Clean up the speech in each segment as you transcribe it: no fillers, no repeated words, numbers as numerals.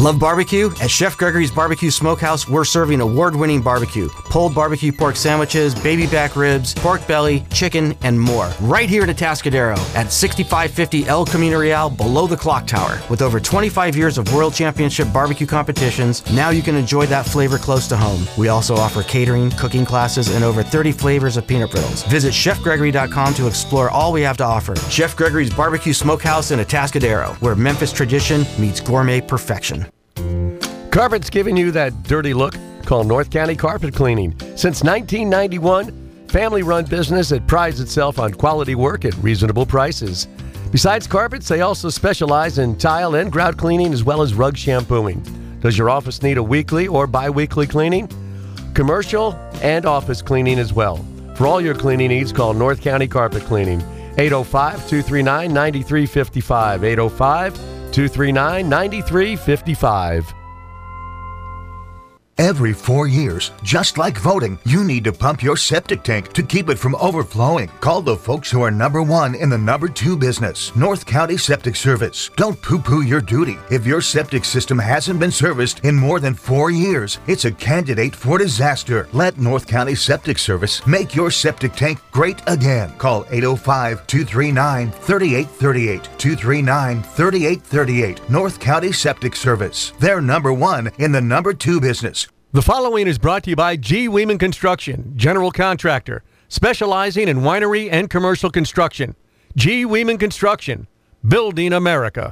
Love barbecue? At Chef Gregory's Barbecue Smokehouse, we're serving award-winning barbecue, pulled barbecue pork sandwiches, baby back ribs, pork belly, chicken, and more. Right here at Atascadero at 6550 El Camino Real below the clock tower. With over 25 years of World Championship barbecue competitions, now you can enjoy that flavor close to home. We also offer catering, cooking classes, and over 30 flavors of peanut brittle. Visit chefgregory.com to explore all we have to offer. Chef Gregory's Barbecue Smokehouse in Atascadero, where Memphis tradition meets gourmet perfection. Carpet's giving you that dirty look? Call North County Carpet Cleaning. Since 1991, family-run business that prides itself on quality work at reasonable prices. Besides carpets, they also specialize in tile and grout cleaning as well as rug shampooing. Does your office need a weekly or bi-weekly cleaning? Commercial and office cleaning as well. For all your cleaning needs, call North County Carpet Cleaning. 805-239-9355. 805-239-9355. Every 4 years, just like voting, you need to pump your septic tank to keep it from overflowing. Call the folks who are number one in the number two business, North County Septic Service. Don't poo-poo your duty. If your septic system hasn't been serviced in more than 4 years, it's a candidate for disaster. Let North County Septic Service make your septic tank great again. Call 805-239-3838. 239-3838. North County Septic Service. They're number one in the number two business. The following is brought to you by G. Weeman Construction, general contractor, specializing in winery and commercial construction. G. Weeman Construction, building America.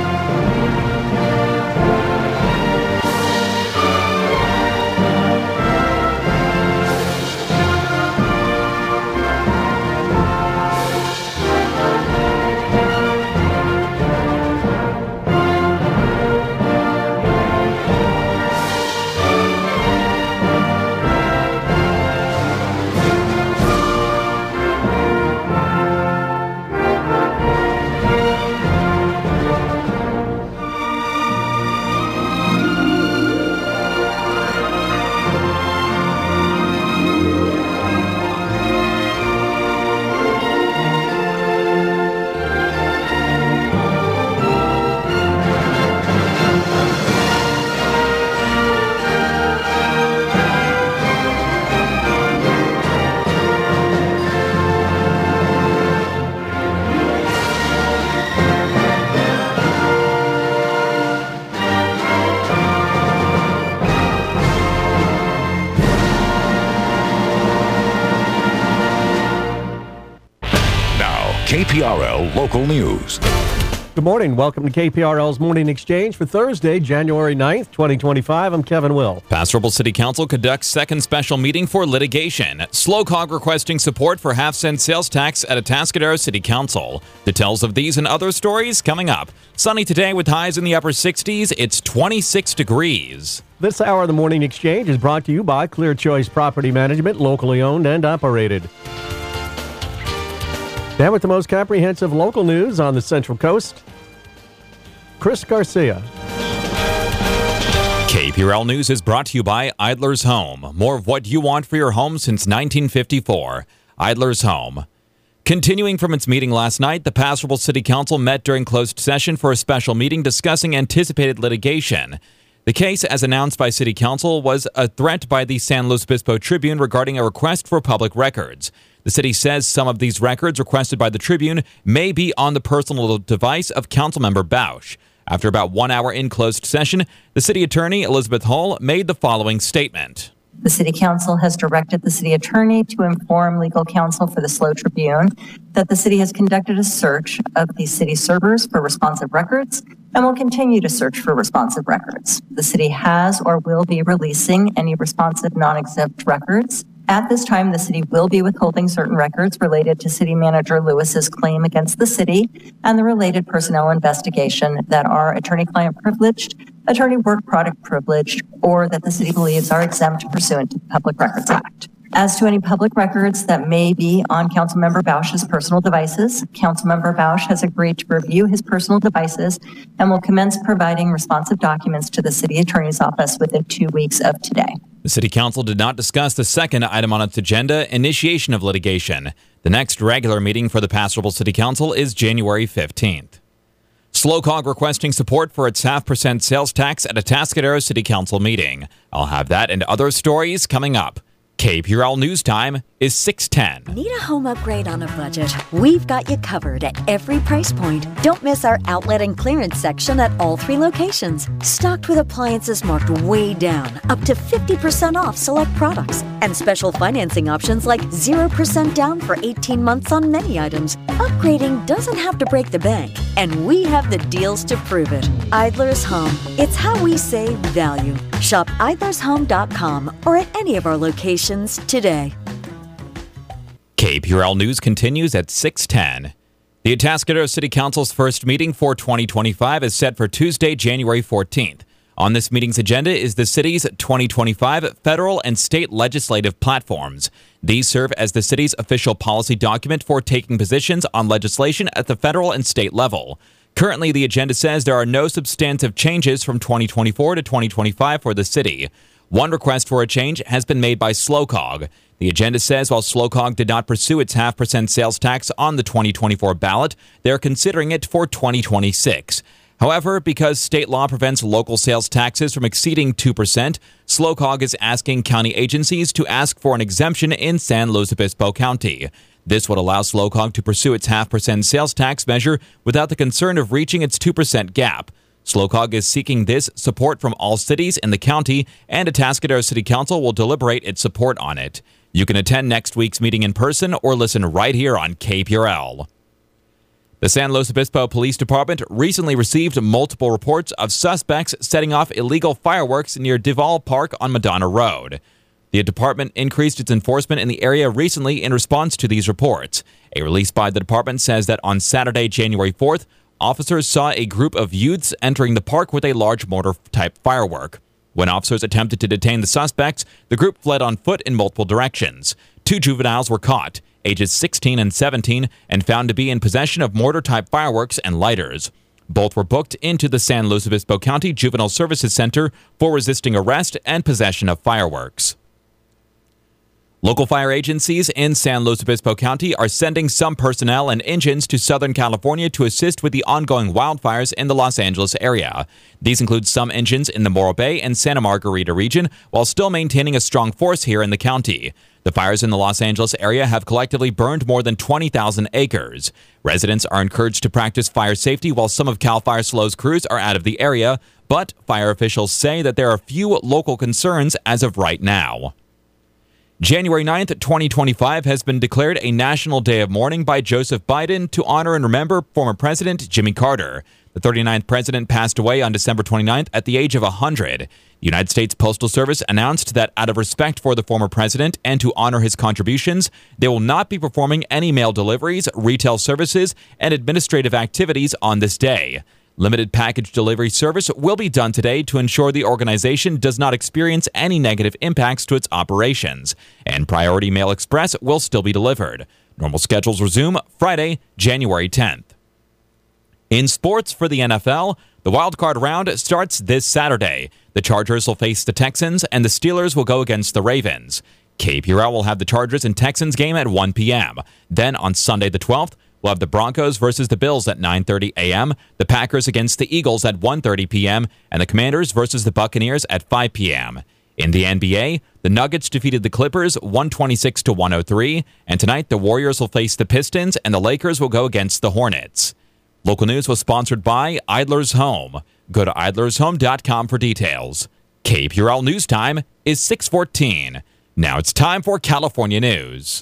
KPRL Local News. Good morning. Welcome to KPRL's Morning Exchange for Thursday, January 9th, 2025. I'm Kevin Will. Pastorville City Council conducts second special meeting for litigation. SLOCOG requesting support for half-cent sales tax at Atascadero City Council. Details of these and other stories coming up. Sunny today with highs in the upper 60s. It's 26 degrees. This hour of the Morning Exchange is brought to you by Clear Choice Property Management, locally owned and operated. Now with the most comprehensive local news on the Central Coast, Chris Garcia. KPRL News is brought to you by Idler's Home. More of what you want for your home since 1954. Idler's Home. Continuing from its meeting last night, the Pastorville City Council met during closed session for a special meeting discussing anticipated litigation. The case, as announced by City Council, was a threat by the San Luis Obispo Tribune regarding a request for public records. The city says some of these records requested by the Tribune may be on the personal device of Councilmember Bausch. After about 1 hour in closed session, the city attorney, Elizabeth Hull, made the following statement. The City Council has directed the City Attorney to inform legal counsel for the SLO Tribune that the city has conducted a search of the city servers for responsive records and will continue to search for responsive records. The city has or will be releasing any responsive non-exempt records. At this time, the city will be withholding certain records related to City Manager Lewis's claim against the city and the related personnel investigation that are attorney-client privileged, attorney work product privileged, or that the city believes are exempt pursuant to the Public Records Act. As to any public records that may be on Councilmember Bausch's personal devices, Councilmember Bausch has agreed to review his personal devices and will commence providing responsive documents to the City Attorney's Office within 2 weeks of today. The City Council did not discuss the second item on its agenda, initiation of litigation. The next regular meeting for the Pastorville City Council is January 15th. SlowCog requesting support for its 0.5% sales tax at a Atascadero City Council meeting. I'll have that and other stories coming up. KPRL News Time is 6:10. Need a home upgrade on a budget? We've got you covered at every price point. Don't miss our outlet and clearance section at all 3 locations. Stocked with appliances marked way down, up to 50% off select products, and special financing options like 0% down for 18 months on many items. Upgrading doesn't have to break the bank, and we have the deals to prove it. Idler's Home. It's how we save value. Shop idlershome.com or at any of our locations today. KPRL News continues at 6:10. The Atascadero City Council's first meeting for 2025 is set for Tuesday, January 14th. On this meeting's agenda is the city's 2025 federal and state legislative platforms. These serve as the city's official policy document for taking positions on legislation at the federal and state level. Currently, the agenda says there are no substantive changes from 2024 to 2025 for the city. One request for a change has been made by SlowCog. The agenda says while SlowCog did not pursue its 0.5% sales tax on the 2024 ballot, they're considering it for 2026. However, because state law prevents local sales taxes from exceeding 2%, SlowCog is asking county agencies to ask for an exemption in San Luis Obispo County. This would allow SlowCog to pursue its 0.5% sales tax measure without the concern of reaching its 2% gap. SlowCog is seeking this support from all cities in the county, and Atascadero City Council will deliberate its support on it. You can attend next week's meeting in person or listen right here on KPRL. The San Luis Obispo Police Department recently received multiple reports of suspects setting off illegal fireworks near Duval Park on Madonna Road. The department increased its enforcement in the area recently in response to these reports. A release by the department says that on Saturday, January 4th, officers saw a group of youths entering the park with a large mortar-type firework. When officers attempted to detain the suspects, the group fled on foot in multiple directions. 2 juveniles were caught, ages 16 and 17, and found to be in possession of mortar-type fireworks and lighters. Both were booked into the San Luis Obispo County Juvenile Services Center for resisting arrest and possession of fireworks. Local fire agencies in San Luis Obispo County are sending some personnel and engines to Southern California to assist with the ongoing wildfires in the Los Angeles area. These include some engines in the Morro Bay and Santa Margarita region, while still maintaining a strong force here in the county. The fires in the Los Angeles area have collectively burned more than 20,000 acres. Residents are encouraged to practice fire safety while some of CAL FIRE SLOW's crews are out of the area, but fire officials say that there are few local concerns as of right now. January 9th, 2025 has been declared a National Day of Mourning by Joseph Biden to honor and remember former President Jimmy Carter. The 39th president passed away on December 29th at the age of 100. The United States Postal Service announced that out of respect for the former president and to honor his contributions, they will not be performing any mail deliveries, retail services, and administrative activities on this day. Limited package delivery service will be done today to ensure the organization does not experience any negative impacts to its operations, and Priority Mail Express will still be delivered. Normal schedules resume Friday, January 10th. In sports for the NFL, the wildcard round starts this Saturday. The Chargers will face the Texans, and the Steelers will go against the Ravens. KPRL will have the Chargers and Texans game at 1 p.m. Then on Sunday the 12th, we'll have the Broncos versus the Bills at 9:30 a.m., the Packers against the Eagles at 1:30 p.m., and the Commanders versus the Buccaneers at 5 p.m. In the NBA, the Nuggets defeated the Clippers 126-103, and tonight the Warriors will face the Pistons and the Lakers will go against the Hornets. Local news was sponsored by Idler's Home. Go to idlershome.com for details. KPRL News Time is 6:14. Now it's time for California News.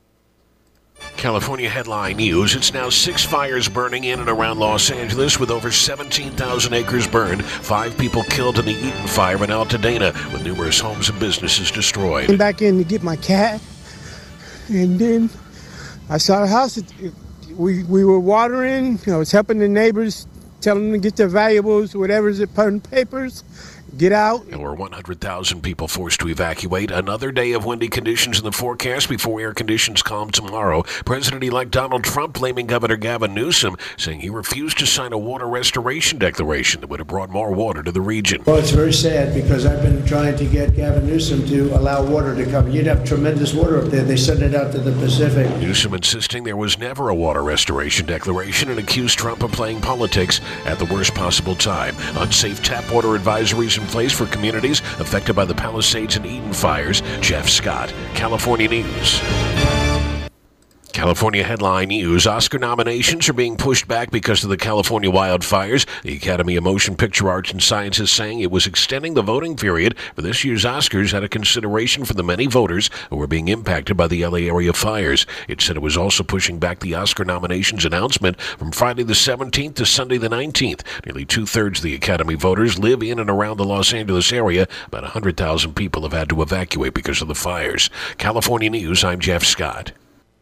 California headline news. It's now 6 fires burning in and around Los Angeles with over 17,000 acres burned. 5 people killed in the Eaton fire in Altadena with numerous homes and businesses destroyed. I came back in to get my cat, and then I saw the house. We were watering. I was helping the neighbors, telling them to get their valuables, whatever's it, putting papers. get out. There were 100,000 people forced to evacuate. Another day of windy conditions in the forecast before air conditions calm tomorrow. President-elect Donald Trump blaming Governor Gavin Newsom, saying he refused to sign a water restoration declaration that would have brought more water to the region. Well, it's very sad because I've been trying to get Gavin Newsom to allow water to come. You'd have tremendous water up there. They send it out to the Pacific. Newsom insisting there was never a water restoration declaration and accused Trump of playing politics at the worst possible time. Unsafe tap water advisories in place for communities affected by the Palisades and Eden fires. Jeff Scott, California News. California headline news. Oscar nominations are being pushed back because of the California wildfires. The Academy of Motion Picture Arts and Sciences saying it was extending the voting period for this year's Oscars out of consideration for the many voters who were being impacted by the LA area fires. It said it was also pushing back the Oscar nominations announcement from Friday the 17th to Sunday the 19th. Nearly two-thirds of the Academy voters live in and around the Los Angeles area. About 100,000 people have had to evacuate because of the fires. California News, I'm Jeff Scott.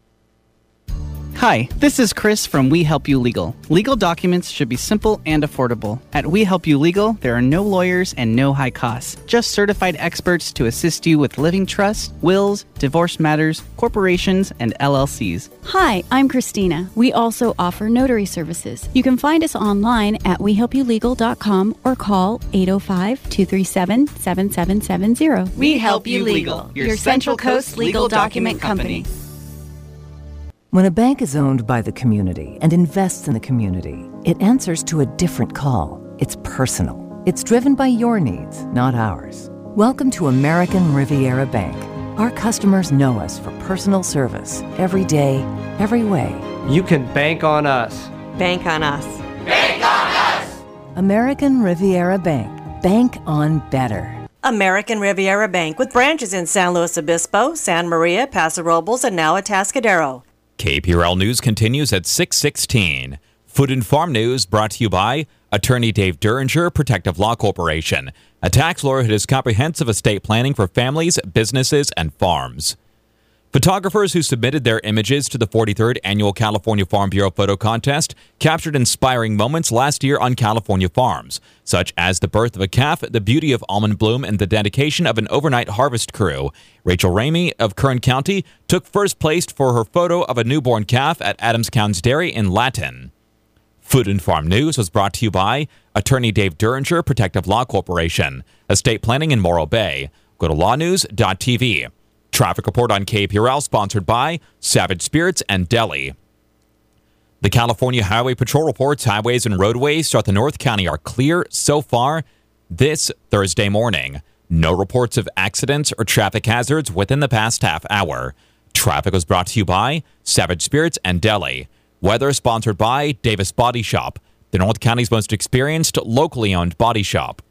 Hi, this is Chris from We Help You Legal. Legal documents should be simple and affordable. At We Help You Legal, there are no lawyers and no high costs. Just certified experts to assist you with living trusts, wills, divorce matters, corporations, and LLCs. Hi, I'm Christina. We also offer notary services. You can find us online at wehelpyoulegal.com or call 805-237-7770. We Help You Legal, your Central Coast legal document company. When a bank is owned by the community and invests in the community, it answers to a different call. It's personal. It's driven by your needs, not ours. Welcome to American Riviera Bank. Our customers know us for personal service every day, every way. You can bank on us. Bank on us. Bank on us! American Riviera Bank. Bank on better. American Riviera Bank with branches in San Luis Obispo, San Maria, Paso Robles, and now Atascadero. KPRL News continues at 6:16. Food and Farm News brought to you by Attorney Dave Duringer, Protective Law Corporation, a tax lawyer who does comprehensive estate planning for families, businesses, and farms. Photographers who submitted their images to the 43rd Annual California Farm Bureau Photo Contest captured inspiring moments last year on California farms, such as the birth of a calf, the beauty of almond bloom, and the dedication of an overnight harvest crew. Rachel Ramey of Kern County took first place for her photo of a newborn calf at Adams County's Dairy in Latin. Food and Farm News was brought to you by Attorney Dave Duringer, Protective Law Corporation, estate planning in Morro Bay. Go to lawnews.tv. Traffic report on KPRL sponsored by Savage Spirits and Deli. The California Highway Patrol reports highways and roadways throughout the North County are clear so far this Thursday morning. No reports of accidents or traffic hazards within the past half hour. Traffic was brought to you by Savage Spirits and Deli. Weather sponsored by Davis Body Shop, the North County's most experienced locally owned body shop.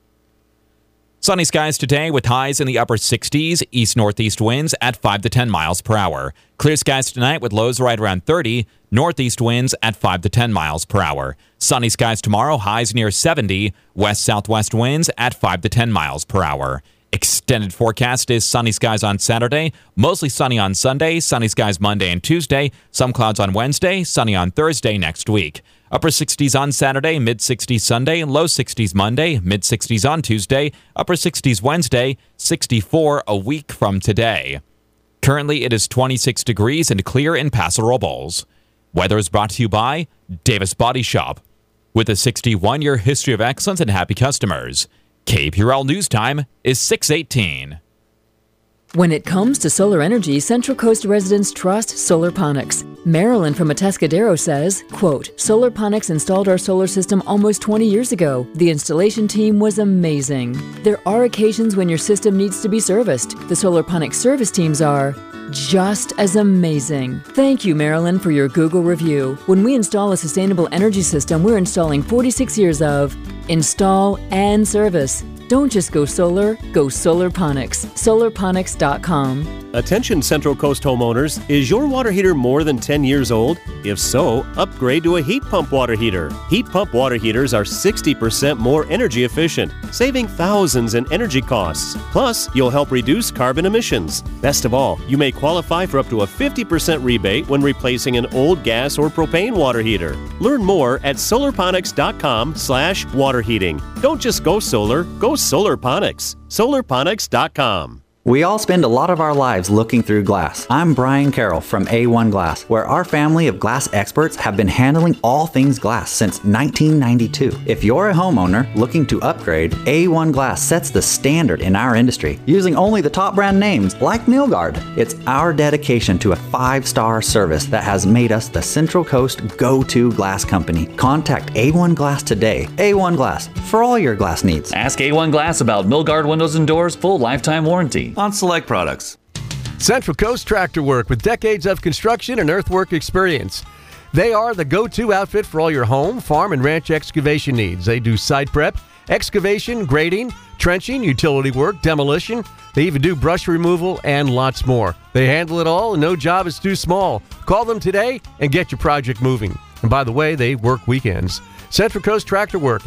Sunny skies today with highs in the upper 60s, east-northeast winds at 5 to 10 miles per hour. Clear skies tonight with lows right around 30, northeast winds at 5 to 10 miles per hour. Sunny skies tomorrow, highs near 70, west-southwest winds at 5 to 10 miles per hour. Extended forecast is sunny skies on Saturday, mostly sunny on Sunday, sunny skies Monday and Tuesday, some clouds on Wednesday, sunny on Thursday next week. Upper 60s on Saturday, mid-60s Sunday, low 60s Monday, mid-60s on Tuesday, upper 60s Wednesday, 64 a week from today. Currently, it is 26 degrees and clear in Paso Robles. Weather is brought to you by Davis Body Shop, with a 61-year history of excellence and happy customers. KPRL News Time is 6:18. When it comes to solar energy, Central Coast residents trust Solarponics. Marilyn from Atascadero says, quote, Solarponics installed our solar system almost 20 years ago. The installation team was amazing. There are occasions when your system needs to be serviced. The Solarponics service teams are just as amazing. Thank you, Marilyn, for your Google review. When we install a sustainable energy system, we're installing 46 years of install and service. Don't just go solar, go Solarponics. Solarponics.com. Attention Central Coast homeowners, is your water heater more than 10 years old? If so, upgrade to a heat pump water heater. Heat pump water heaters are 60% more energy efficient, saving thousands in energy costs. Plus, you'll help reduce carbon emissions. Best of all, you may qualify for up to a 50% rebate when replacing an old gas or propane water heater. Learn more at solarponics.com/water heating. Don't just go solar, go Solarponics. Solarponics.com. We all spend a lot of our lives looking through glass. I'm Brian Carroll from A1 Glass, where our family of glass experts have been handling all things glass since 1992. If you're a homeowner looking to upgrade, A1 Glass sets the standard in our industry, using only the top brand names like Milgard. It's our dedication to a 5-star service that has made us the Central Coast go-to glass company. Contact A1 Glass today. A1 Glass, for all your glass needs. Ask A1 Glass about Milgard Windows and Doors full lifetime warranty on select products. Central Coast Tractor Work, with decades of construction and earthwork experience. They are the go-to outfit for all your home, farm, and ranch excavation needs. They do site prep, excavation, grading, trenching, utility work, demolition. They even do brush removal and lots more. They handle it all, and no job is too small. Call them today and get your project moving. And by the way, they work weekends. Central Coast Tractor Work,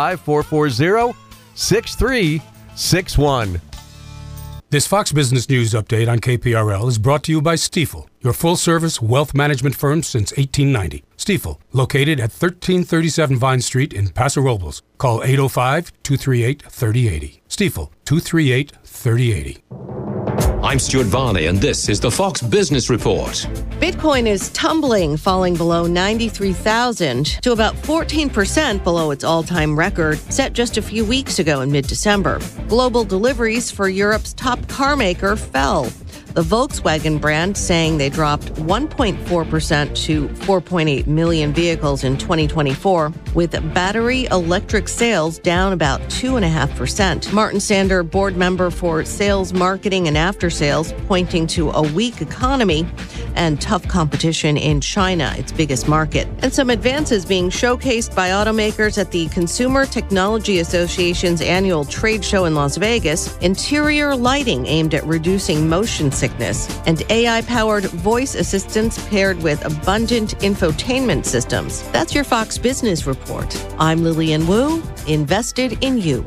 805-440-6361. This Fox Business News update on KPRL is brought to you by Stifel, your full-service wealth management firm since 1890. Stifel, located at 1337 Vine Street in Paso Robles. Call 805-238-3080. Stifel, 238-3080. I'm Stuart Varney, and this is the Fox Business Report. Bitcoin is tumbling, falling below 93,000 to about 14% below its all-time record set just a few weeks ago in mid-December. Global deliveries for Europe's top car maker fell. The Volkswagen brand saying they dropped 1.4% to 4.8 million vehicles in 2024, with battery electric sales down about 2.5%. Martin Sander, board member for sales, marketing, and after sales, pointing to a weak economy and tough competition in China, its biggest market. And some advances being showcased by automakers at the Consumer Technology Association's annual trade show in Las Vegas, interior lighting aimed at reducing motion sickness, and AI-powered voice assistants paired with abundant infotainment systems. That's your Fox Business Report. I'm Lillian Wu, invested in you.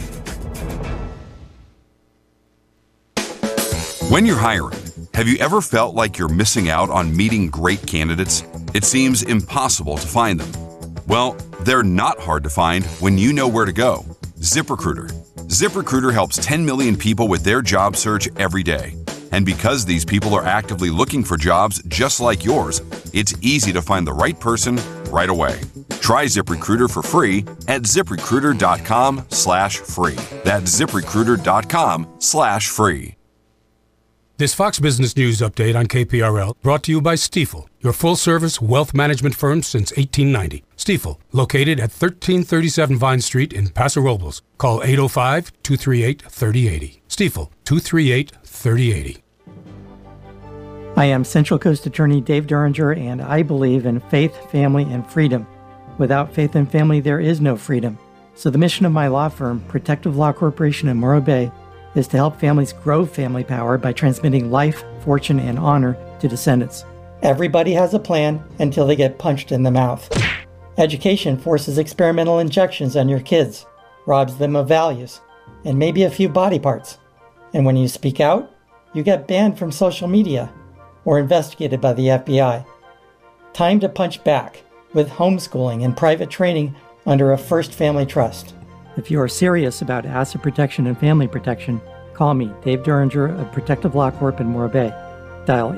When you're hiring, have you ever felt like you're missing out on meeting great candidates? It seems impossible to find them. Well, they're not hard to find when you know where to go. ZipRecruiter. ZipRecruiter helps 10 million people with their job search every day. And because these people are actively looking for jobs just like yours, it's easy to find the right person right away. Try ZipRecruiter for free at ZipRecruiter.com/free. That's ZipRecruiter.com/free. This Fox Business News update on KPRL brought to you by Stifel, your full-service wealth management firm since 1890. Stifel, located at 1337 Vine Street in Paso Robles. Call 805-238-3080. Stifel, 238-3080. I am Central Coast Attorney Dave Duringer, and I believe in faith, family, and freedom. Without faith and family, there is no freedom. So the mission of my law firm, Protective Law Corporation in Morro Bay, is to help families grow family power by transmitting life, fortune, and honor to descendants. Everybody has a plan until they get punched in the mouth. Education forces experimental injections on your kids, robs them of values, and maybe a few body parts. And when you speak out, you get banned from social media or investigated by the FBI. Time to punch back with homeschooling and private training under a First Family Trust. If you are serious about asset protection and family protection, call me, Dave Duringer of Protective Law Corp in Morro Bay. Dial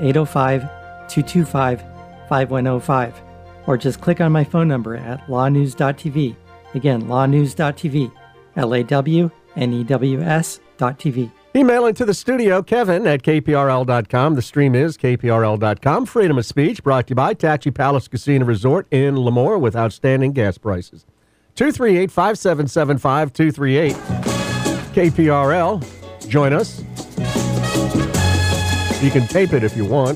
805-225-5105, or just click on my phone number at lawnews.tv. Again, lawnews.tv, LAWNEWS.tv. Email into the studio, Kevin at KPRL.com. The stream is KPRL.com. Freedom of speech brought to you by Tachi Palace Casino Resort in Lemoore with outstanding gas prices. 238-5775-238. KPRL. Join us. You can tape it if you want.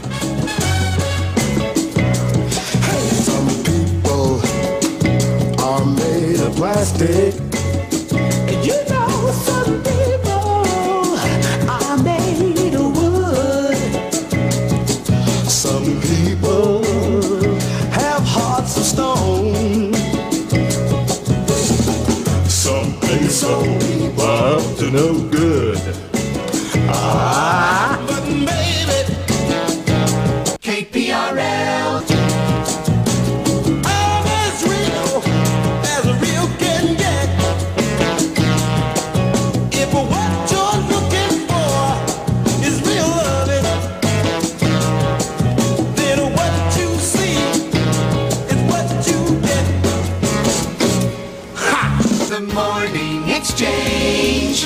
Some people are made of plastic. You know, some people are made of wood. Some people have hearts of stone. Some people are up to no good. But baby, KPRL, I'm as real can get. Morning Exchange.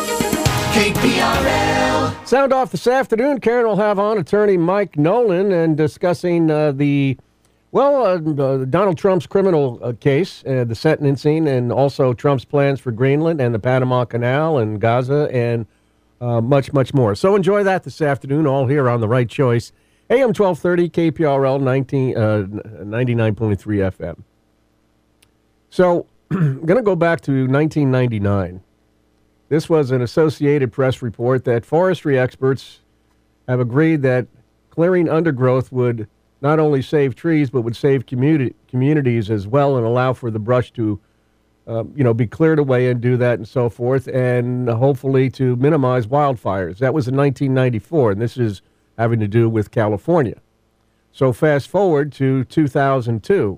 KPRL. Sound off this afternoon. Karen will have on attorney Mike Nolan and discussing Donald Trump's criminal case, the sentencing, and also Trump's plans for Greenland and the Panama Canal and Gaza and much, much more. So enjoy that this afternoon, all here on The Right Choice. AM 1230, KPRL 99.3 FM. So I'm going to go back to 1999. This was an Associated Press report that forestry experts have agreed that clearing undergrowth would not only save trees, but would save communities as well and allow for the brush to, be cleared away and do that and so forth, and hopefully to minimize wildfires. That was in 1994, and this is having to do with California. So fast forward to 2002.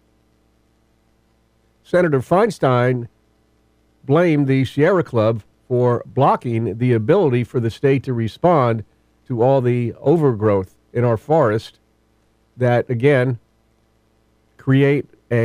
Senator Feinstein blamed the Sierra Club for blocking the ability for the state to respond to all the overgrowth in our forest that, again, create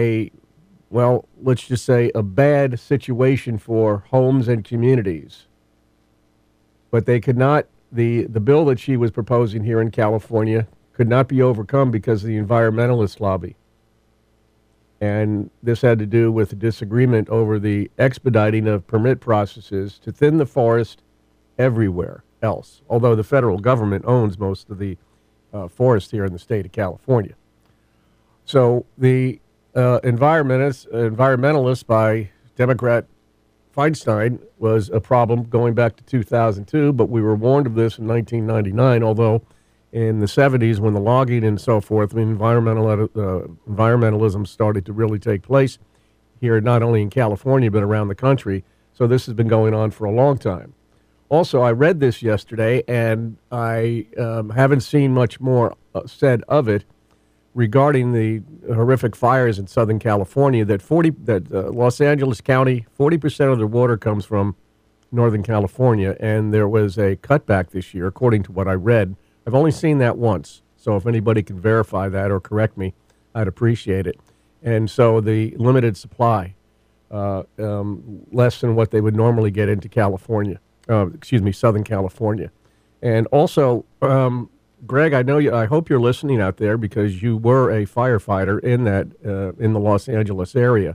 let's just say a bad situation for homes and communities. But they could not, the bill that she was proposing here in California could not be overcome because of the environmentalist lobby. And this had to do with a disagreement over the expediting of permit processes to thin the forest everywhere else, although the federal government owns most of the forest here in the state of California. So the environmentalist by Democrat Feinstein was a problem going back to 2002, but we were warned of this in 1999, although in the 70s, when the logging and so forth, environmentalism started to really take place here, not only in California, but around the country. So this has been going on for a long time. Also, I read this yesterday, and I haven't seen much more said of it regarding the horrific fires in Southern California, that Los Angeles County, 40% of their water comes from Northern California, and there was a cutback this year, according to what I read. I've only seen that once, so if anybody can verify that or correct me, I'd appreciate it. And so the limited supply, less than what they would normally get into California, Southern California. And also, Greg, I hope you're listening out there because you were a firefighter in the Los Angeles area.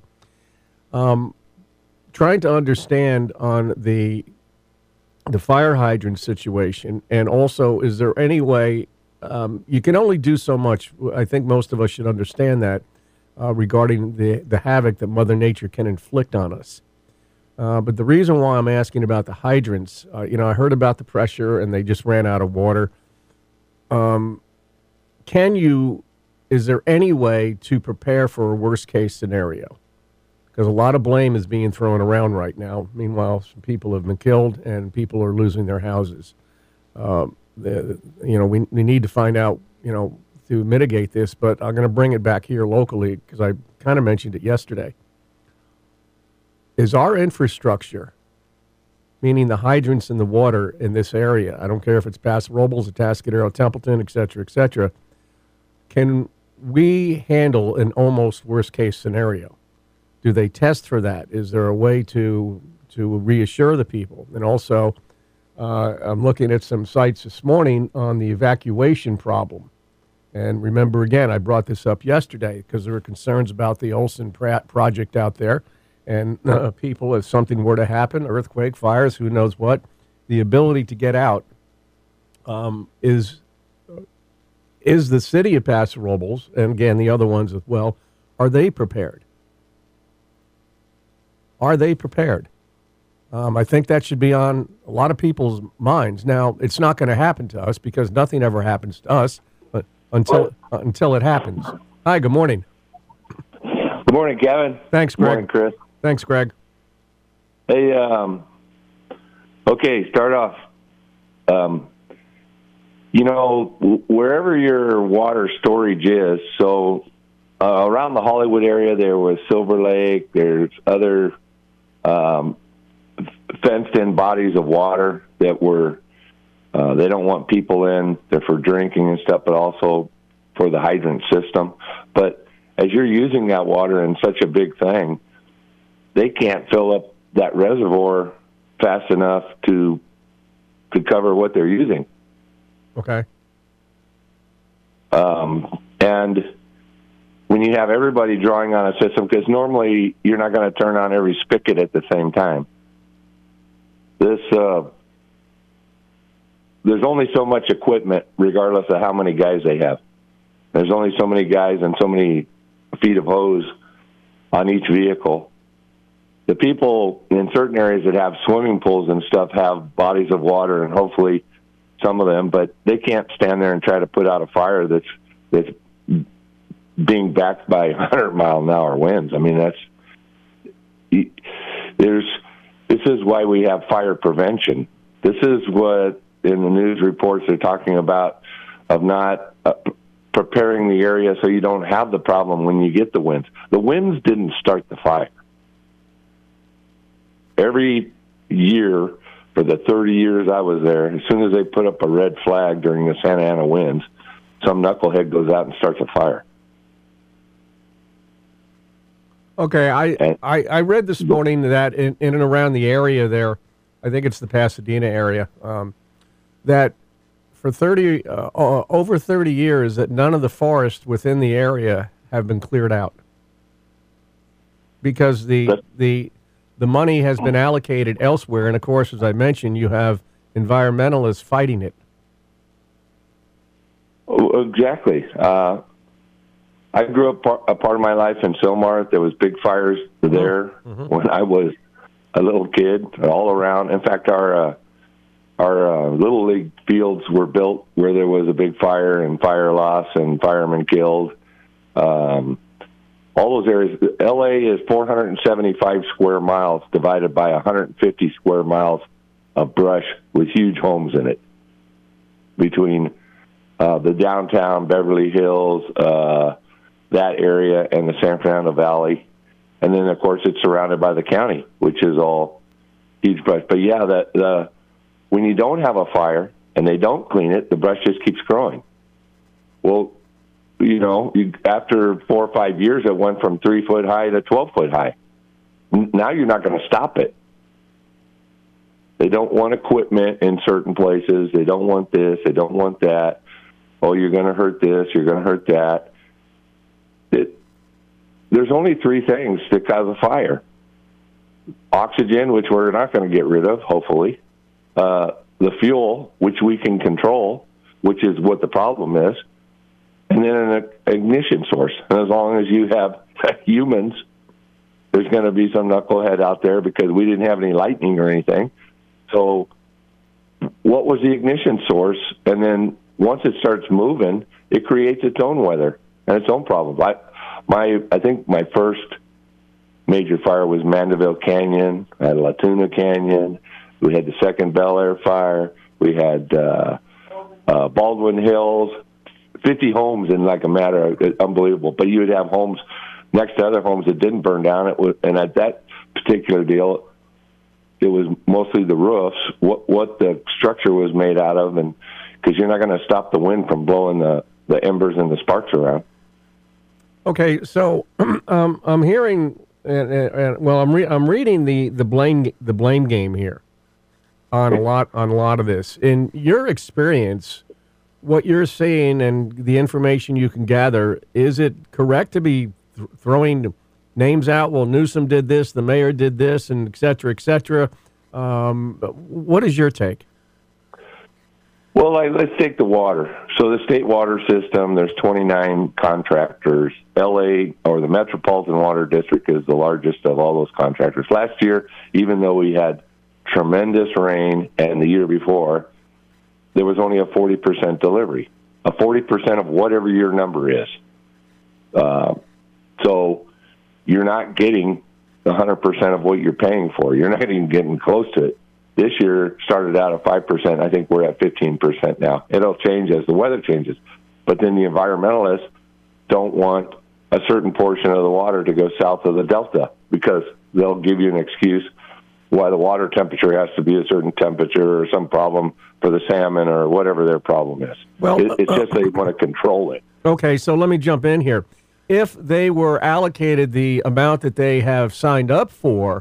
Trying to understand on the fire hydrant situation, and also, is there any way, you can only do so much, I think most of us should understand that, regarding the havoc that Mother Nature can inflict on us. But the reason why I'm asking about the hydrants, I heard about the pressure and they just ran out of water. Is there any way to prepare for a worst case scenario? Because a lot of blame is being thrown around right now. Meanwhile, some people have been killed and people are losing their houses. We need to find out, to mitigate this, but I'm going to bring it back here locally because I kind of mentioned it yesterday. Is our infrastructure, meaning the hydrants and the water in this area, I don't care if it's Paso Robles, Atascadero, Templeton, et cetera, can we handle an almost worst case scenario? Do they test for that? Is there a way to reassure the people? And also, I'm looking at some sites this morning on the evacuation problem. And remember, again, I brought this up yesterday because there were concerns about the Olson project out there. And people, if something were to happen, earthquake, fires, who knows what, the ability to get out is the city of Paso Robles, and again, the other ones as well, are they prepared? Are they prepared? I think that should be on a lot of people's minds. Now, it's not going to happen to us because nothing ever happens to us until it happens. Hi, good morning. Good morning, Kevin. Thanks, Greg. Good morning, Chris. Thanks, Greg. Hey, okay, start off. Wherever your water storage is, so around the Hollywood area, there was Silver Lake, there's other fenced-in bodies of water that were, they don't want people in. They're for drinking and stuff, but also for the hydrant system. But as you're using that water in such a big thing, they can't fill up that reservoir fast enough to cover what they're using. Okay. And when you have everybody drawing on a system, because normally you're not going to turn on every spigot at the same time. There's only so much equipment, regardless of how many guys they have. There's only so many guys and so many feet of hose on each vehicle. The people in certain areas that have swimming pools and stuff have bodies of water, and hopefully some of them, but they can't stand there and try to put out a fire that's being backed by 100-mile-an-hour winds. I mean, this is why we have fire prevention. This is what in the news reports they're talking about, of not preparing the area so you don't have the problem when you get the winds. The winds didn't start the fire. Every year for the 30 years I was there, as soon as they put up a red flag during the Santa Ana winds, some knucklehead goes out and starts a fire. Okay, I read this morning that in and around the area there, I think it's the Pasadena area, that for over 30 years that none of the forests within the area have been cleared out because the money has been allocated elsewhere, and of course, as I mentioned, you have environmentalists fighting it. Oh, exactly. I grew up a part of my life in Silmar. There was big fires there when I was a little kid, all around. In fact, our Little League fields were built where there was a big fire and fire loss and firemen killed. All those areas. L.A. is 475 square miles divided by 150 square miles of brush with huge homes in it between the downtown Beverly Hills, that area, and the San Fernando Valley. And then, of course, it's surrounded by the county, which is all huge brush. But, yeah, when you don't have a fire and they don't clean it, the brush just keeps growing. Well, after 4 or 5 years, it went from 3 foot high to 12 foot high. Now you're not going to stop it. They don't want equipment in certain places. They don't want this. They don't want that. Oh, you're going to hurt this. You're going to hurt that. There's only 3 things that cause a fire. Oxygen, which we're not going to get rid of, hopefully. The fuel, which we can control, which is what the problem is. And then an ignition source. And as long as you have humans, there's going to be some knucklehead out there because we didn't have any lightning or anything. So what was the ignition source? And then once it starts moving, it creates its own weather and its own problems. I think my first major fire was Mandeville Canyon. I had La Tuna Canyon. We had the second Bel Air fire. We had Baldwin Hills. 50 homes in like a matter of unbelievable. But you would have homes next to other homes that didn't burn down. And at that particular deal, it was mostly the roofs, what the structure was made out of, and because you're not going to stop the wind from blowing the embers and the sparks around. Okay, so I'm hearing, I'm reading the blame game here on a lot of this. In your experience, what you're seeing and the information you can gather, is it correct to be throwing names out? Well, Newsom did this, the mayor did this, and et cetera, et cetera. What is your take? Well, let's take the water. So the state water system, there's 29 contractors. L.A. or the Metropolitan Water District is the largest of all those contractors. Last year, even though we had tremendous rain, and the year before, there was only a 40% delivery, a 40% of whatever your number is. So you're not getting 100% of what you're paying for. You're not even getting close to it. This year started out at 5%. I think we're at 15% now. It'll change as the weather changes. But then the environmentalists don't want a certain portion of the water to go south of the Delta because they'll give you an excuse why the water temperature has to be a certain temperature or some problem for the salmon or whatever their problem is. Well, it's just they want to control it. Okay, so let me jump in here. If they were allocated the amount that they have signed up for,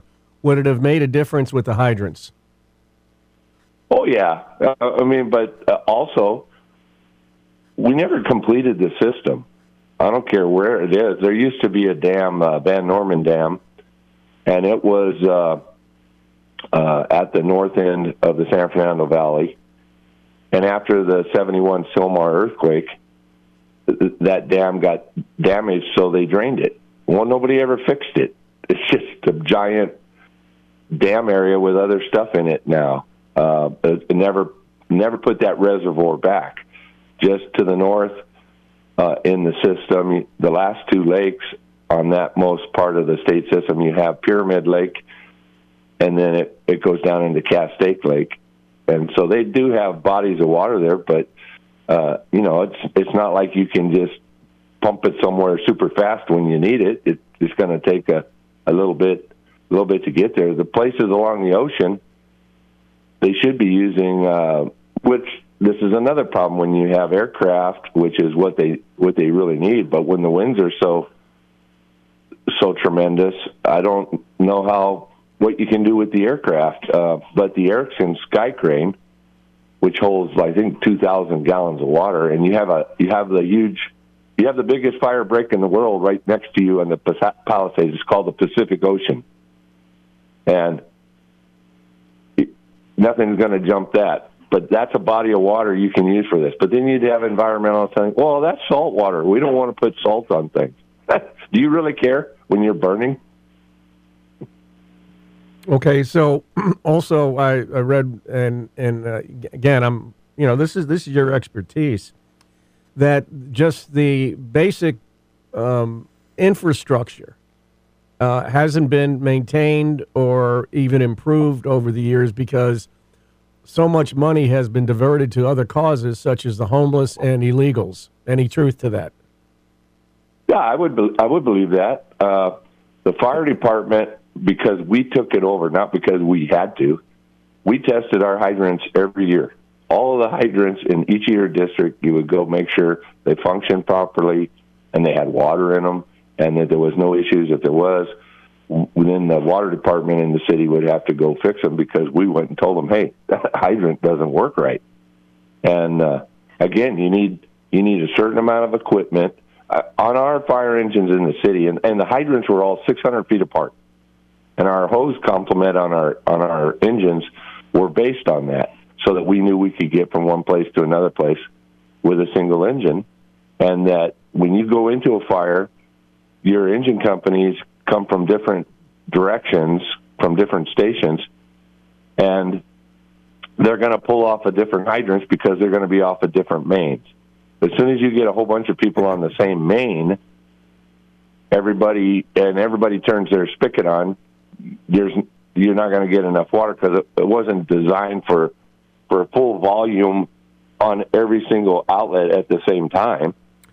would it have made a difference with the hydrants? Oh, yeah. But also, we never completed the system. I don't care where it is. There used to be a dam, Van Norman Dam, and it was at the north end of the San Fernando Valley. And after the 71 Sylmar earthquake, that dam got damaged, so they drained it. Well, nobody ever fixed it. It's just a giant dam area with other stuff in it now. It never put that reservoir back. Just to the north in the system, the last two lakes on that most part of the state system, you have Pyramid Lake, and then it goes down into Castaic Lake. And so they do have bodies of water there, but it's not like you can just pump it somewhere super fast when you need it. It's going to take a little bit to get there. The places along the ocean, they should be using, which this is another problem when you have aircraft, which is what they really need. But when the winds are so tremendous, I don't know what you can do with the aircraft. But the Erickson Sky Crane, which holds, I think, 2,000 gallons of water, and you have the biggest fire break in the world right next to you in the Palisades. It's called the Pacific Ocean, and nothing's going to jump that. But that's a body of water you can use for this. But then you'd have environmental saying, well, that's salt water. We don't want to put salt on things. Do you really care when you're burning? Okay, so also I read, and again, this is your expertise, that just the basic infrastructure hasn't been maintained or even improved over the years because so much money has been diverted to other causes such as the homeless and illegals. Any truth to that? Yeah, I would believe that. The fire department, because we took it over, not because we had to, we tested our hydrants every year. All of the hydrants in each of your district, you would go make sure they functioned properly and they had water in them and that there was no issues. If there was, then the water department in the city would have to go fix them because we went and told them, hey, that hydrant doesn't work right. And again, you need a certain amount of equipment. On our fire engines in the city, and the hydrants were all 600 feet apart, and our hose complement on our engines were based on that, so that we knew we could get from one place to another place with a single engine, and that when you go into a fire, your engine companies come from different directions, from different stations, and they're going to pull off of different hydrants because they're going to be off of different mains. As soon as you get a whole bunch of people on the same main, everybody turns their spigot on, you're not going to get enough water because it wasn't designed for full volume on every single outlet at the same time.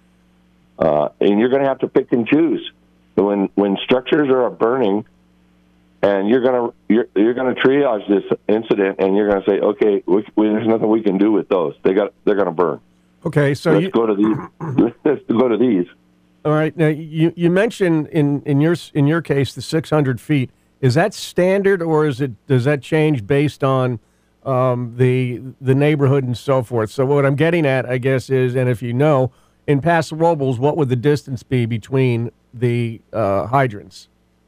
And you're going to have to pick and choose. When structures are burning, and you're going to triage this incident, and you're going to say, okay, there's nothing we can do with those. They're going to burn. Okay, so let's go to these. Let's go to these. All right. Now you mentioned in your case the 600 feet. Is that standard, or does that change based on the neighborhood and so forth? So what I'm getting at, I guess, is, and if you know, in Paso Robles, what would the distance be between the hydrants?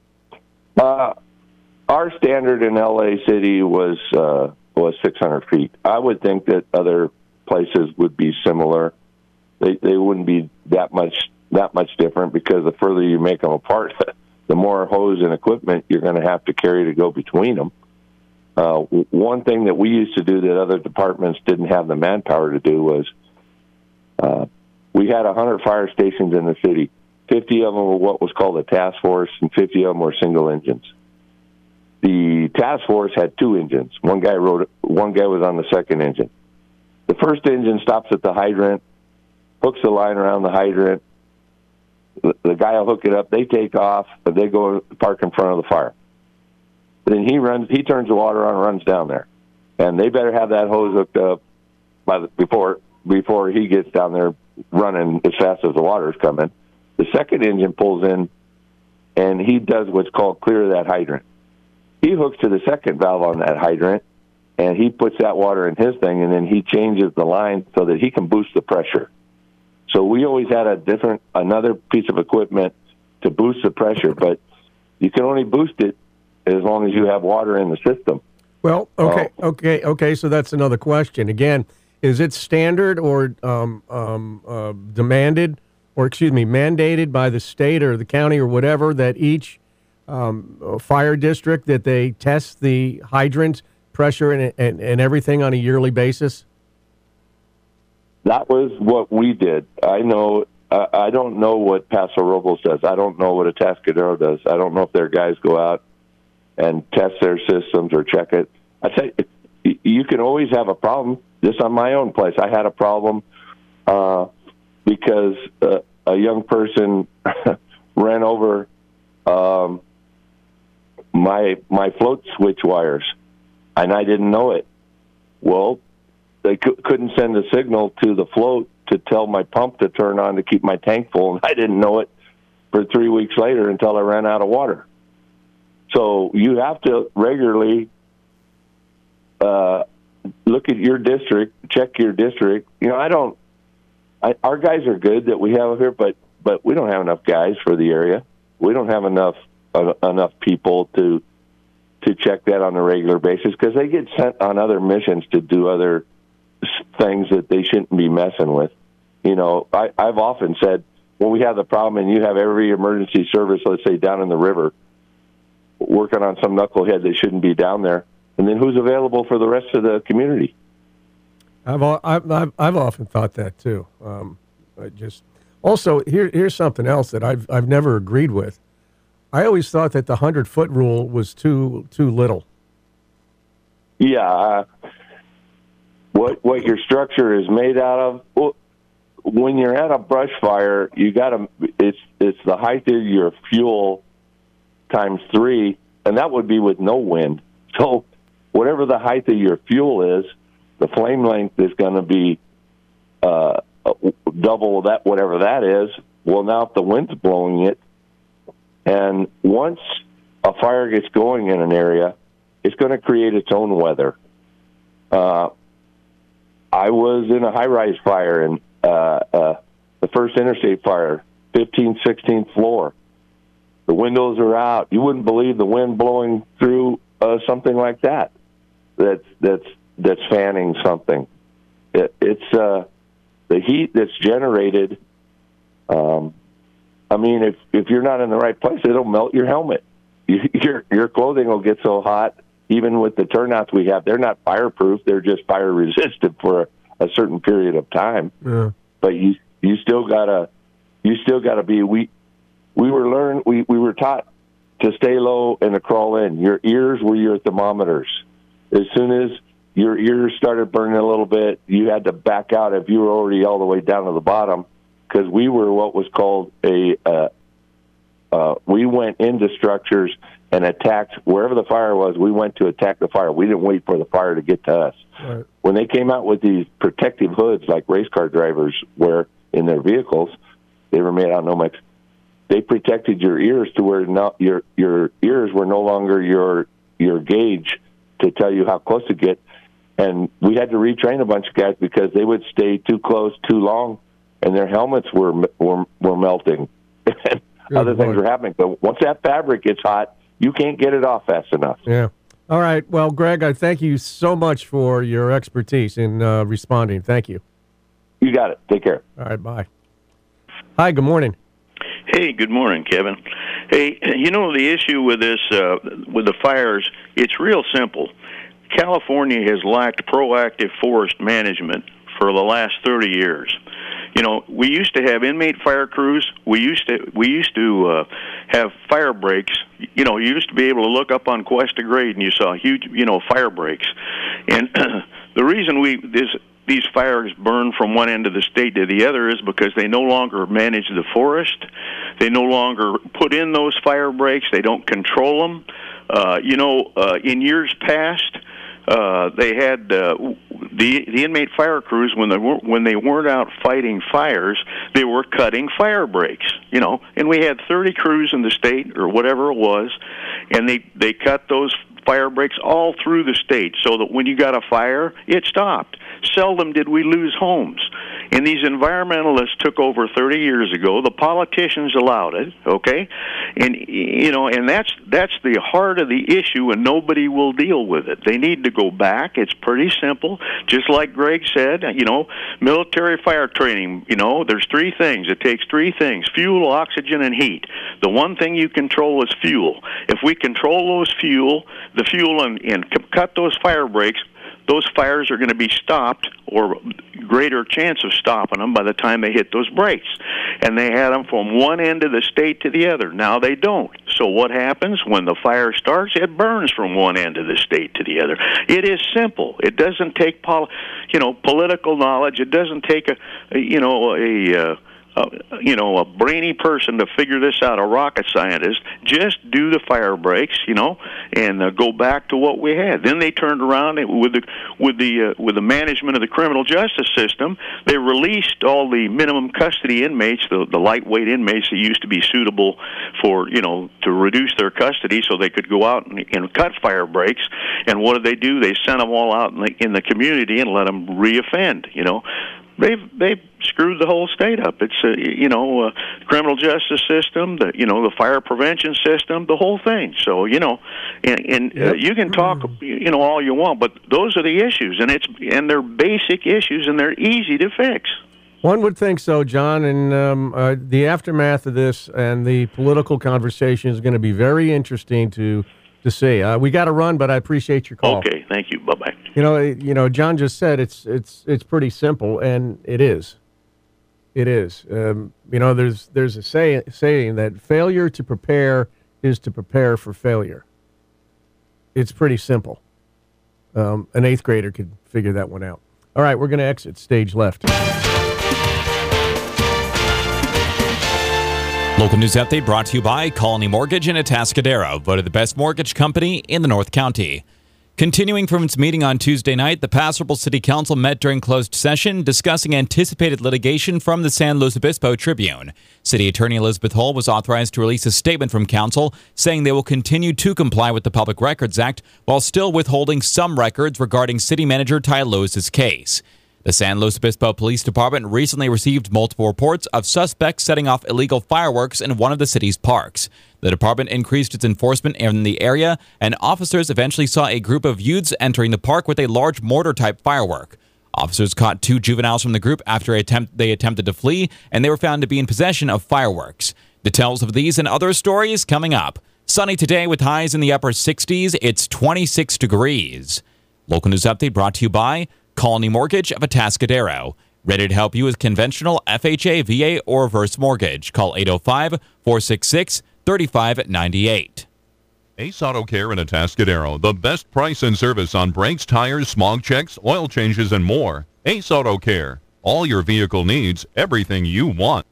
Our standard in LA City was 600 feet. I would think that other places would be similar. They wouldn't be that much different because the further you make them apart, the more hose and equipment you're going to have to carry to go between them. One thing that we used to do that other departments didn't have the manpower to do was we had 100 fire stations in the city. 50 of them were what was called a task force, and 50 of them were single engines. The task force had two engines. One guy was on the second engine. The first engine stops at the hydrant, hooks the line around the hydrant. The guy will hook it up. They take off, but they go park in front of the fire. Then he turns the water on and runs down there. And they better have that hose hooked up before he gets down there running as fast as the water is coming. The second engine pulls in, and he does what's called clear that hydrant. he hooks to the second valve on that hydrant, and he puts that water in his thing, and then he changes the line so that he can boost the pressure. So we always had another piece of equipment to boost the pressure, but you can only boost it as long as you have water in the system. Well, okay. So that's another question. Again, is it standard or mandated by the state or the county or whatever that each fire district that they test the hydrant pressure and everything on a yearly basis? That was what we did. I know. I don't know what Paso Robles does. I don't know what Atascadero does. I don't know if their guys go out and test their systems or check it. I tell you, you can always have a problem. Just on my own place, I had a problem because a young person ran over my float switch wires, and I didn't know it. Well, they couldn't send a signal to the float to tell my pump to turn on to keep my tank full, and I didn't know it for 3 weeks later until I ran out of water. So you have to regularly look at your district, check your district. You know, our guys are good that we have here, but we don't have enough guys for the area. We don't have enough people to check that on a regular basis because they get sent on other missions to do other things that they shouldn't be messing with. You know, I've often said, when we have the problem and you have every emergency service, let's say down in the river, working on some knucklehead that shouldn't be down there, and then who's available for the rest of the community? I've often thought that too. Also here's something else that I've never agreed with. I always thought that the 100-foot rule was too little. Yeah. What your structure is made out of. Well, when you're at a brush fire, it's the height of your fuel times 3, and that would be with no wind. So whatever the height of your fuel is, the flame length is going to be double that, whatever that is. Well, now if the wind's blowing it, and once a fire gets going in an area, it's going to create its own weather. I was in a high-rise fire, and the first interstate fire, 15th, 16th floor. The windows are out. You wouldn't believe the wind blowing through something like that. That's fanning something. It's the heat that's generated. I mean, if you're not in the right place, it'll melt your helmet. Your clothing will get so hot. Even with the turnouts we have, they're not fireproof. They're just fire resistant for a certain period of time. Yeah. But you still gotta be. We were taught to stay low and to crawl in. Your ears were your thermometers. As soon as your ears started burning a little bit, you had to back out if you were already all the way down to the bottom, because we were what was called we went into structures and attacked wherever the fire was. We went to attack the fire. We didn't wait for the fire to get to us. Right. When they came out with these protective hoods like race car drivers wear in their vehicles, they were made out of Nomex. They protected your ears to where your ears were no longer your gauge to tell you how close to get. And we had to retrain a bunch of guys because they would stay too close too long, and their helmets were melting. Other things were happening. But once that fabric gets hot, you can't get it off fast enough. Yeah. All right. Well, Greg, I thank you so much for your expertise in responding. Thank you. You got it. Take care. All right. Bye. Hi. Good morning. Hey, good morning, Kevin. Hey, you know, the issue with this, with the fires, it's real simple. California has lacked proactive forest management for the last 30 years. You know, we used to have inmate fire crews. We used to have fire breaks. You know, you used to be able to look up on Cuesta Grade and you saw huge, fire breaks. And the reason these fires burn from one end of the state to the other is because they no longer manage the forest. They no longer put in those fire breaks. They don't control them. In years past, they had the inmate fire crews when they weren't out fighting fires, they were cutting fire breaks. And we had 30 crews in the state or whatever it was, and they cut those fire breaks all through the state so that when you got a fire, it stopped. Seldom did we lose homes. And these environmentalists took over 30 years ago. The politicians allowed it, okay? And, you know, and that's the heart of the issue, and nobody will deal with it. They need to go back. It's pretty simple. Just like Greg said, you know, military fire training, you know, there's three things. It takes three things: fuel, oxygen, and heat. The one thing you control is fuel. If we control the fuel and cut those fire breaks, those fires are going to be stopped, or greater chance of stopping them by the time they hit those breaks. And they had them from one end of the state to the other. Now they don't. So what happens when the fire starts? It burns from one end of the state to the other. It is simple. It doesn't take political knowledge. It doesn't take a brainy person to figure this out, a rocket scientist. Just do the fire breaks, and go back to what we had. Then they turned around with the management of the criminal justice system. They released all the minimum custody inmates, the lightweight inmates that used to be suitable for, to reduce their custody so they could go out and cut fire breaks. And what did they do? They sent them all out in the community and let them reoffend, They've screwed the whole state up. It's criminal justice system, the fire prevention system, the whole thing. So you can talk all you want, but those are the issues, and they're basic issues, and they're easy to fix. One would think so, John, and the aftermath of this and the political conversation is going to be very interesting to see. We got to run, but I appreciate your call. Okay, thank you. Bye-bye. John just said it's pretty simple, and it is. It is. There's a saying that failure to prepare is to prepare for failure. It's pretty simple. An 8th grader could figure that one out. All right, we're going to exit stage left. Local news update brought to you by Colony Mortgage in Atascadero, voted the best mortgage company in the North County. Continuing from its meeting on Tuesday night, the Paso Robles City Council met during closed session discussing anticipated litigation from the San Luis Obispo Tribune. City Attorney Elizabeth Hull was authorized to release a statement from council saying they will continue to comply with the Public Records Act while still withholding some records regarding City Manager Ty Lewis's case. The San Luis Obispo Police Department recently received multiple reports of suspects setting off illegal fireworks in one of the city's parks. The department increased its enforcement in the area, and officers eventually saw a group of youths entering the park with a large mortar-type firework. Officers caught 2 juveniles from the group after they attempted to flee, and they were found to be in possession of fireworks. Details of these and other stories coming up. Sunny today with highs in the upper 60s. It's 26 degrees. Local news update brought to you by Colony Mortgage of Atascadero. Ready to help you with conventional FHA, VA, or reverse mortgage. Call 805-466-3598. Ace Auto Care in Atascadero. The best price and service on brakes, tires, smog checks, oil changes, and more. Ace Auto Care. All your vehicle needs, everything you want.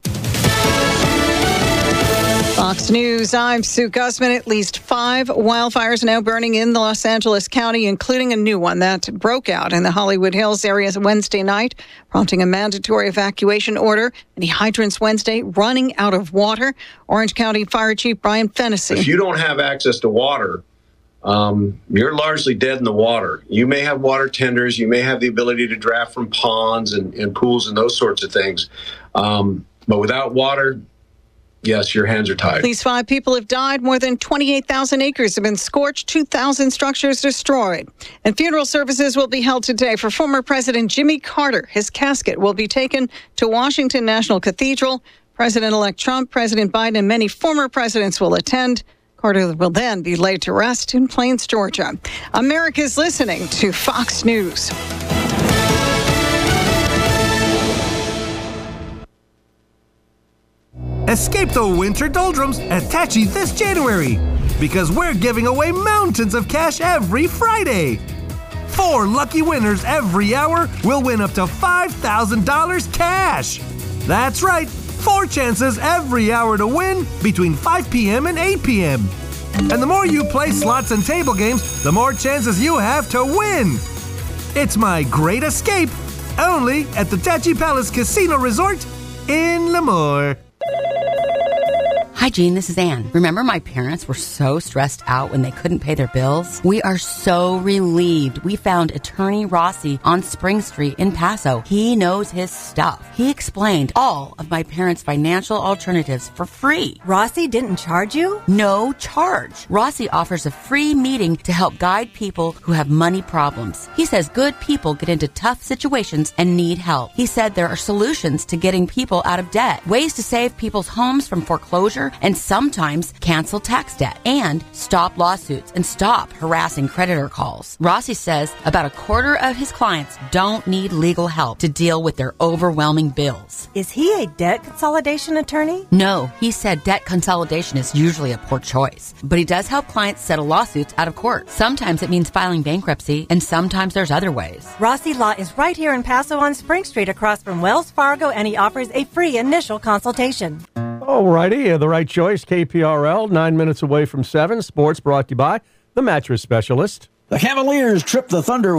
Fox News, I'm Sue Gussman. At least 5 wildfires now burning in the Los Angeles County, including a new one that broke out in the Hollywood Hills area Wednesday night, prompting a mandatory evacuation order. Many hydrants Wednesday running out of water. Orange County Fire Chief Brian Fennessy. If you don't have access to water, you're largely dead in the water. You may have water tenders. You may have the ability to draft from ponds and pools and those sorts of things. But without water, yes, your hands are tied. At least 5 people have died. More than 28,000 acres have been scorched, 2,000 structures destroyed. And funeral services will be held today for former President Jimmy Carter. His casket will be taken to Washington National Cathedral. President-elect Trump, President Biden, and many former presidents will attend. Carter will then be laid to rest in Plains, Georgia. America's listening to Fox News. Escape the winter doldrums at Tachi this January, because we're giving away mountains of cash every Friday. 4 lucky winners every hour will win up to $5,000 cash. That's right, 4 chances every hour to win between 5 p.m. and 8 p.m. And the more you play slots and table games, the more chances you have to win. It's my great escape, only at the Tachi Palace Casino Resort in Lemoore. Hi, Jean. This is Ann. Remember my parents were so stressed out when they couldn't pay their bills? We are so relieved. We found attorney Rossi on Spring Street in Paso. He knows his stuff. He explained all of my parents' financial alternatives for free. Rossi didn't charge you? No charge. Rossi offers a free meeting to help guide people who have money problems. He says good people get into tough situations and need help. He said there are solutions to getting people out of debt, ways to save people's homes from foreclosure, and sometimes cancel tax debt, and stop lawsuits and stop harassing creditor calls. Rossi says about a quarter of his clients don't need legal help to deal with their overwhelming bills. Is he a debt consolidation attorney? No, he said debt consolidation is usually a poor choice, but he does help clients settle lawsuits out of court. Sometimes it means filing bankruptcy, and sometimes there's other ways. Rossi Law is right here in Paso on Spring Street across from Wells Fargo, and he offers a free initial consultation. All righty, the right choice, KPRL, 9 minutes away from 7. Sports brought to you by the Mattress Specialist. The Cavaliers tripped the Thunder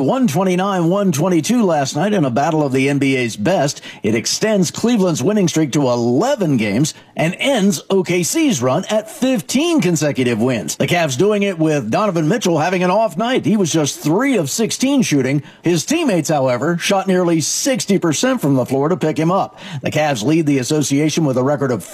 129-122 last night in a battle of the NBA's best. It extends Cleveland's winning streak to 11 games and ends OKC's run at 15 consecutive wins. The Cavs doing it with Donovan Mitchell having an off night. He was just 3 of 16 shooting. His teammates, however, shot nearly 60% from the floor to pick him up. The Cavs lead the association with a record of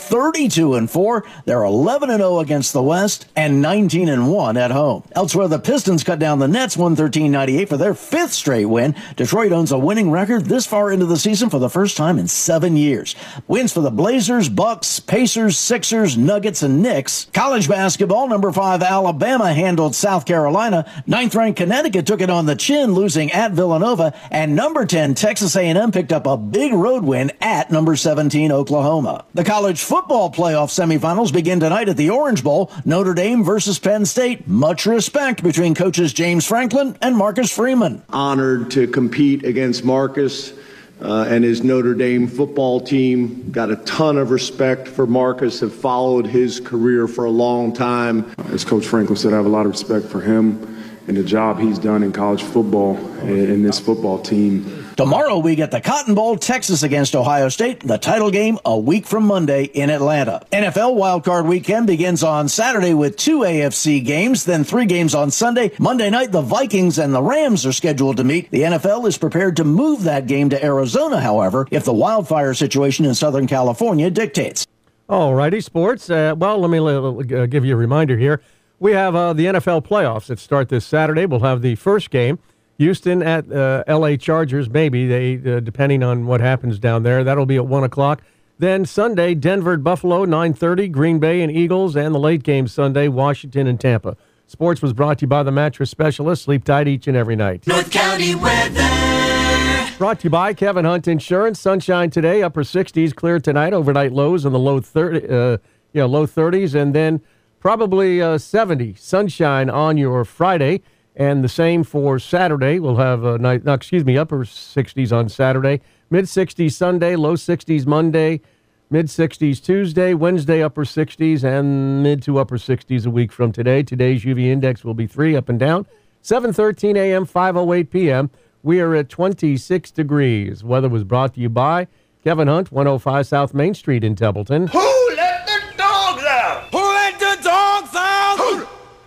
32-4. They're 11-0 against the West and 19-1 at home. Elsewhere, the Pistons cut down the Nets 113-98 for their 5th straight win. Detroit owns a winning record this far into the season for the first time in 7 years. Wins for the Blazers, Bucks, Pacers, Sixers, Nuggets, and Knicks. College basketball, number 5 Alabama handled South Carolina. 9th-ranked Connecticut took it on the chin, losing at Villanova. And number 10 Texas A&M picked up a big road win at number 17 Oklahoma. The college football playoff semifinals begin tonight at the Orange Bowl. Notre Dame versus Penn State. Much respect between coaches James Franklin and Marcus Freeman. Honored to compete against Marcus and his Notre Dame football team. Got a ton of respect for Marcus, have followed his career for a long time. As Coach Franklin said, I have a lot of respect for him and the job he's done in college football and this football team. Tomorrow we get the Cotton Bowl, Texas against Ohio State, the title game a week from Monday in Atlanta. NFL Wildcard Weekend begins on Saturday with 2 AFC games, then 3 games on Sunday. Monday night, the Vikings and the Rams are scheduled to meet. The NFL is prepared to move that game to Arizona, however, if the wildfire situation in Southern California dictates. All righty, sports. Well, let me give you a reminder here. We have the NFL playoffs that start this Saturday. We'll have the first game. Houston at L.A. Chargers, maybe, they depending on what happens down there. That'll be at 1 o'clock. Then Sunday, Denver at Buffalo, 9:30, Green Bay and Eagles, and the late game Sunday, Washington and Tampa. Sports was brought to you by the Mattress Specialist. Sleep tight each and every night. North County weather. Brought to you by Kevin Hunt Insurance. Sunshine today, upper 60s, clear tonight. Overnight lows in the low 30s, and then probably 70. Sunshine on your Friday. And the same for Saturday. We'll have upper 60s on Saturday, mid-60s Sunday, low 60s Monday, mid-60s Tuesday, Wednesday upper 60s, and mid to upper 60s a week from today. Today's UV index will be 3 up and down. 7:13 a.m., 5:08 p.m. We are at 26 degrees. Weather was brought to you by Kevin Hunt, 105 South Main Street in Templeton. Who let the dogs out? Who let the dogs out?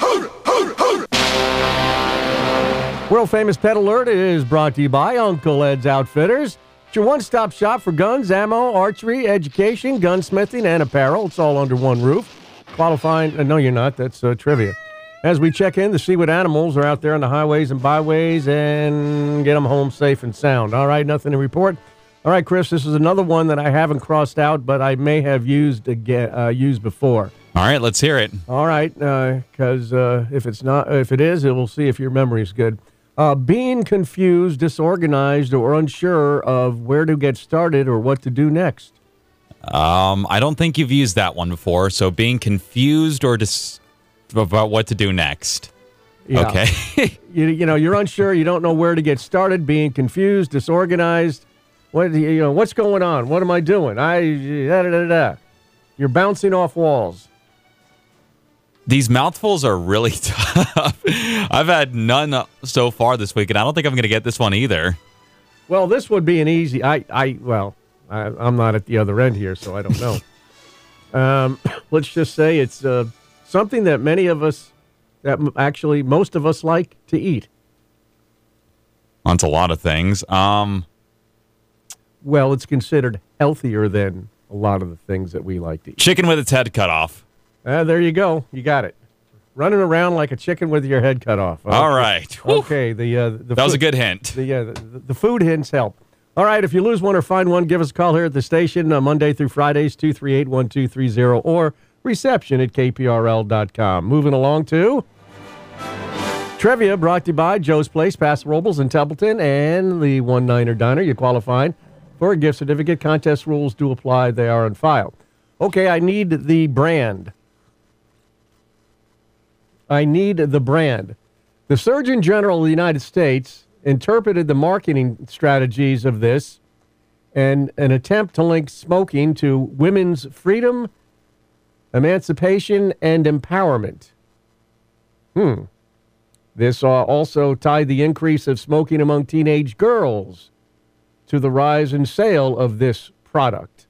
World-famous Pet Alert is brought to you by Uncle Ed's Outfitters. It's your one-stop shop for guns, ammo, archery, education, gunsmithing, and apparel. It's all under one roof. Qualifying... no, you're not. That's trivia. As we check in to see what animals are out there on the highways and byways and get them home safe and sound. All right, nothing to report. All right, Chris, this is another one that I haven't crossed out, but I may have used before. All right, let's hear it. All right, because if it is, we'll see if your memory's good. Being confused, disorganized, or unsure of where to get started or what to do next. I don't think you've used that one before. So being confused or about what to do next. Yeah. Okay. You're unsure. You don't know where to get started. Being confused, disorganized. What's going on? What am I doing? You're bouncing off walls. These mouthfuls are really tough. I've had none so far this week, and I don't think I'm going to get this one either. Well, this would be an easy... I'm not at the other end here, so I don't know. Let's just say it's something that many of us, actually most of us like to eat. That's a lot of things. Well, it's considered healthier than a lot of the things that we like to eat. Chicken with its head cut off. There you go. You got it. Running around like a chicken with your head cut off. All right. Okay. That was a good hint. The food hints help. All right. If you lose one or find one, give us a call here at the station Monday through Fridays, 238-1230, or reception at kprl.com. Moving along to trivia brought to you by Joe's Place, Paso Robles in Templeton, and the One Niner Diner. You qualified for a gift certificate. Contest rules do apply. They are on file. Okay, I need the brand. The Surgeon General of the United States interpreted the marketing strategies of this and an attempt to link smoking to women's freedom, emancipation, and empowerment. This also tied the increase of smoking among teenage girls to the rise in sale of this product.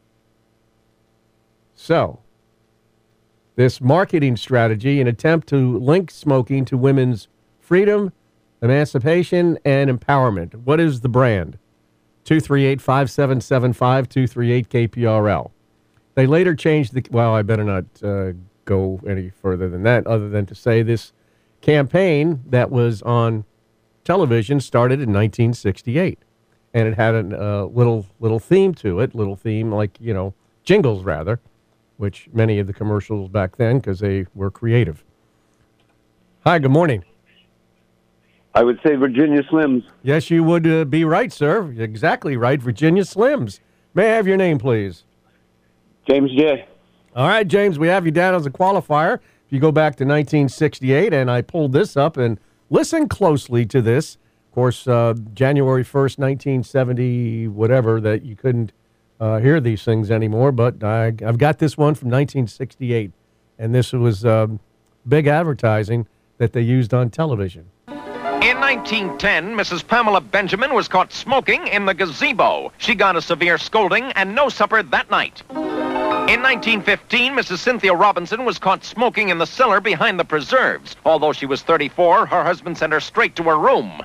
So, this marketing strategy, an attempt to link smoking to women's freedom, emancipation, and empowerment. What is the brand? 238-5775, 238-KPRL. They later changed I better not go any further than that, other than to say this campaign that was on television started in 1968. And it had a little theme to it, like, jingles rather, which many of the commercials back then, because they were creative. Hi, good morning. I would say Virginia Slims. Yes, you would be right, sir. Exactly right, Virginia Slims. May I have your name, please? James J. All right, James, we have you down as a qualifier. If you go back to 1968, and I pulled this up, and listen closely to this. Of course, January 1st, 1970, whatever, that you couldn't hear these things anymore, but I've got this one from 1968, and this was big advertising that they used on television. In 1910, Mrs. Pamela Benjamin was caught smoking in the gazebo. She got a severe scolding and no supper that night. In 1915, Mrs. Cynthia Robinson was caught smoking in the cellar behind the preserves. Although she was 34, her husband sent her straight to her room.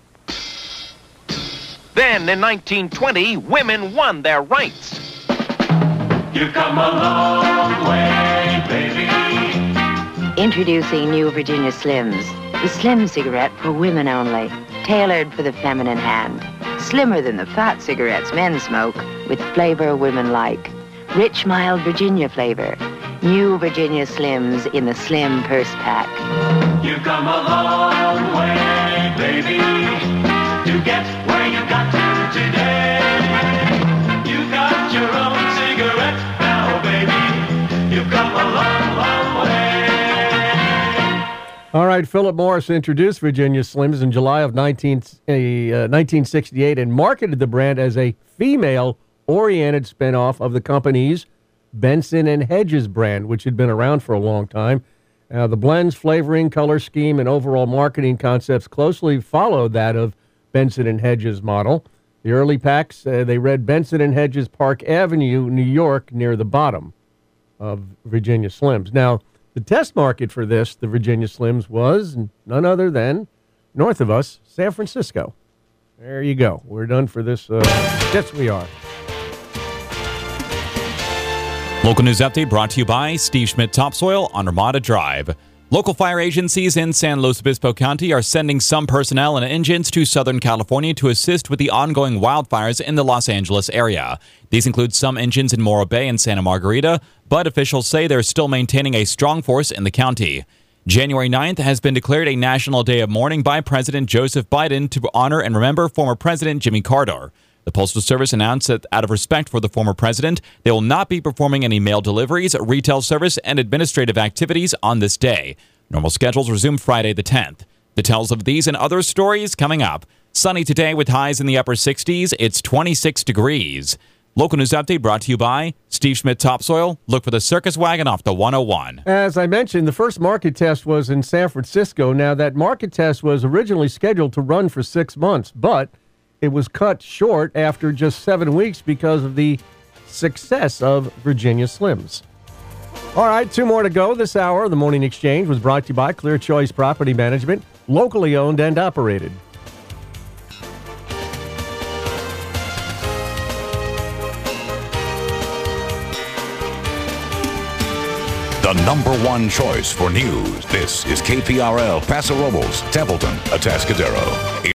Then, in 1920, women won their rights. You've come a long way, baby. Introducing new Virginia Slims, the slim cigarette for women only, tailored for the feminine hand. Slimmer than the fat cigarettes men smoke, with flavor women like. Rich, mild Virginia flavor. New Virginia Slims in the slim purse pack. You've come a long way, baby, to get where you got to today. You got your own cigarette now, baby. You've come a long, long way. All right, Philip Morris introduced Virginia Slims in July of 1968 and marketed the brand as a female-oriented spinoff of the company's Benson & Hedges brand, which had been around for a long time. The blends, flavoring, color scheme, and overall marketing concepts closely followed that of Benson & Hedges model. The early packs, they read Benson & Hedges Park Avenue, New York, near the bottom of Virginia Slims. Now, the test market for this, the Virginia Slims, was none other than, north of us, San Francisco. There you go. We're done for this. Yes, we are. Local news update brought to you by Steve Schmidt Topsoil on Ramada Drive. Local fire agencies in San Luis Obispo County are sending some personnel and engines to Southern California to assist with the ongoing wildfires in the Los Angeles area. These include some engines in Morro Bay and Santa Margarita, but officials say they're still maintaining a strong force in the county. January 9th has been declared a national day of mourning by President Joseph Biden to honor and remember former President Jimmy Carter. The Postal Service announced that out of respect for the former president, they will not be performing any mail deliveries, retail service, and administrative activities on this day. Normal schedules resume Friday the 10th. Details of these and other stories coming up. Sunny today with highs in the upper 60s. It's 26 degrees. Local news update brought to you by Steve Schmidt Topsoil. Look for the circus wagon off the 101. As I mentioned, the first market test was in San Francisco. Now, that market test was originally scheduled to run for 6 months, but it was cut short after just 7 weeks because of the success of Virginia Slims. All right, 2 more to go this hour. The Morning Exchange was brought to you by Clear Choice Property Management, locally owned and operated. The #1 choice for news. This is KPRL Paso Robles, Templeton, Atascadero.